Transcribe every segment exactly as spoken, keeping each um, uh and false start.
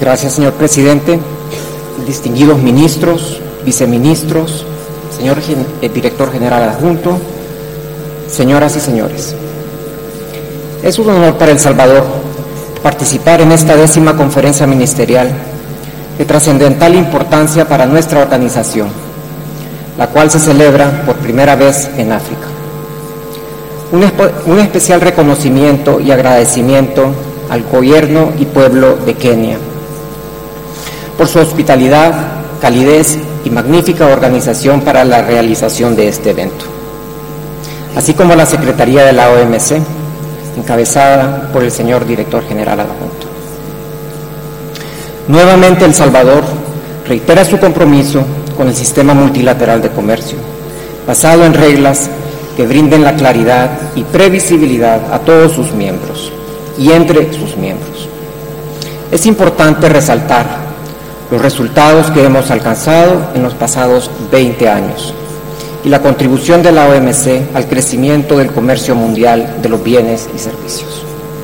Gracias, señor presidente. Distinguidos ministros, viceministros, señor gen- el director general adjunto, señoras y señores. Es un honor para El Salvador participar en esta décima conferencia ministerial de trascendental importancia para nuestra organización, la cual se celebra por primera vez en África. Un, espe- un especial reconocimiento y agradecimiento al gobierno y pueblo de Kenia por su hospitalidad, calidez y magnífica organización para la realización de este evento, así como a la Secretaría de la O M C, encabezada por el señor director general adjunto. Nuevamente El Salvador reitera su compromiso con el sistema multilateral de comercio, basado en reglas que brinden la claridad y previsibilidad a todos sus miembros y entre sus miembros. Es importante resaltar los resultados que hemos alcanzado en los pasados veinte años y la contribución de la O M C al crecimiento del comercio mundial de los bienes y servicios,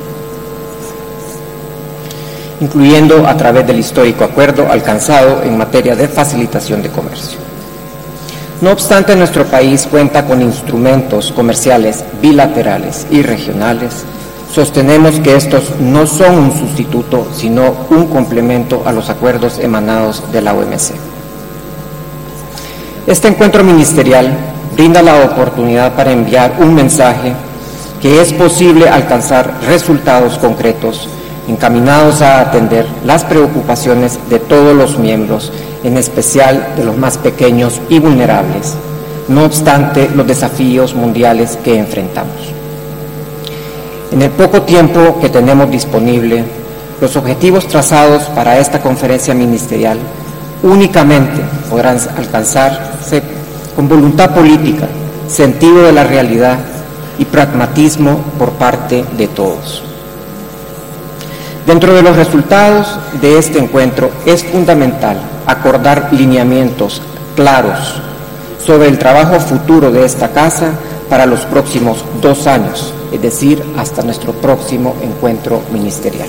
incluyendo a través del histórico acuerdo alcanzado en materia de facilitación de comercio. No obstante, nuestro país cuenta con instrumentos comerciales bilaterales y regionales. Sostenemos que estos no son un sustituto, sino un complemento a los acuerdos emanados de la O M C. Este encuentro ministerial brinda la oportunidad para enviar un mensaje que es posible alcanzar resultados concretos encaminados a atender las preocupaciones de todos los miembros, en especial de los más pequeños y vulnerables, no obstante los desafíos mundiales que enfrentamos. En el poco tiempo que tenemos disponible, los objetivos trazados para esta conferencia ministerial únicamente podrán alcanzarse con voluntad política, sentido de la realidad y pragmatismo por parte de todos. Dentro de los resultados de este encuentro es fundamental acordar lineamientos claros sobre el trabajo futuro de esta casa para los próximos dos años, es decir, hasta nuestro próximo encuentro ministerial.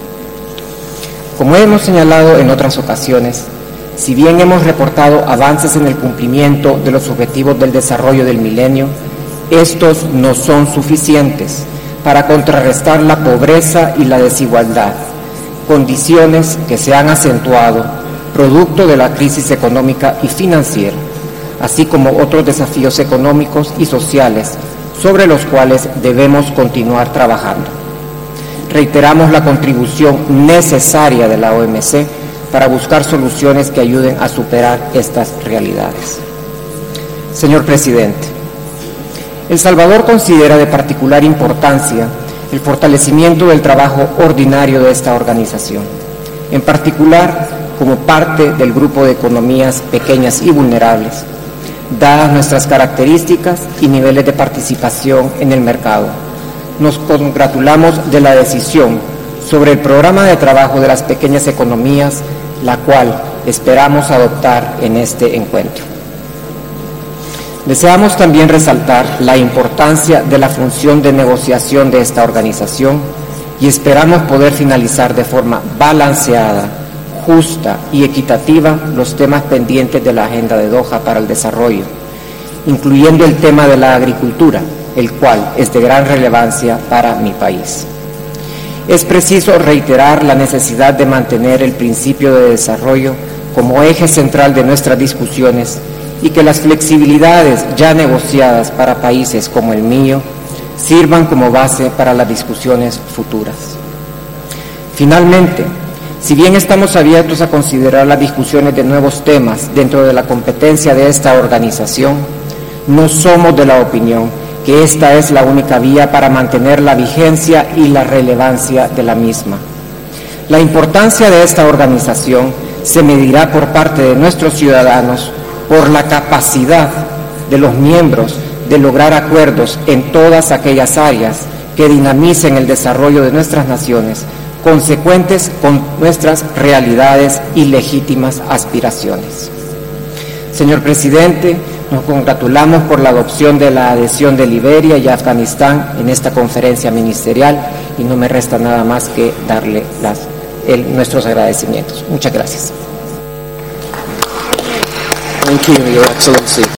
Como hemos señalado en otras ocasiones, si bien hemos reportado avances en el cumplimiento de los objetivos del desarrollo del milenio, estos no son suficientes para contrarrestar la pobreza y la desigualdad, condiciones que se han acentuado producto de la crisis económica y financiera, así como otros desafíos económicos y sociales sobre los cuales debemos continuar trabajando. Reiteramos la contribución necesaria de la O M C para buscar soluciones que ayuden a superar estas realidades. Señor presidente, El Salvador considera de particular importancia el fortalecimiento del trabajo ordinario de esta organización, en particular como parte del grupo de economías pequeñas y vulnerables, dadas nuestras características y niveles de participación en el mercado. Nos congratulamos de la decisión sobre el programa de trabajo de las pequeñas economías, la cual esperamos adoptar en este encuentro. Deseamos también resaltar la importancia de la función de negociación de esta organización y esperamos poder finalizar de forma balanceada, justa y equitativa los temas pendientes de la Agenda de Doha para el Desarrollo, incluyendo el tema de la agricultura, el cual es de gran relevancia para mi país. Es preciso reiterar la necesidad de mantener el principio de desarrollo como eje central de nuestras discusiones y que las flexibilidades ya negociadas para países como el mío sirvan como base para las discusiones futuras. Finalmente, si bien estamos abiertos a considerar las discusiones de nuevos temas dentro de la competencia de esta organización, no somos de la opinión que esta es la única vía para mantener la vigencia y la relevancia de la misma. La importancia de esta organización se medirá por parte de nuestros ciudadanos por la capacidad de los miembros de lograr acuerdos en todas aquellas áreas que dinamicen el desarrollo de nuestras naciones, consecuentes con nuestras realidades y legítimas aspiraciones. Señor presidente, nos congratulamos por la adopción de la adhesión de Liberia y Afganistán en esta conferencia ministerial y no me resta nada más que darle las el, nuestros agradecimientos. Muchas gracias. Thank you, Your Excellency.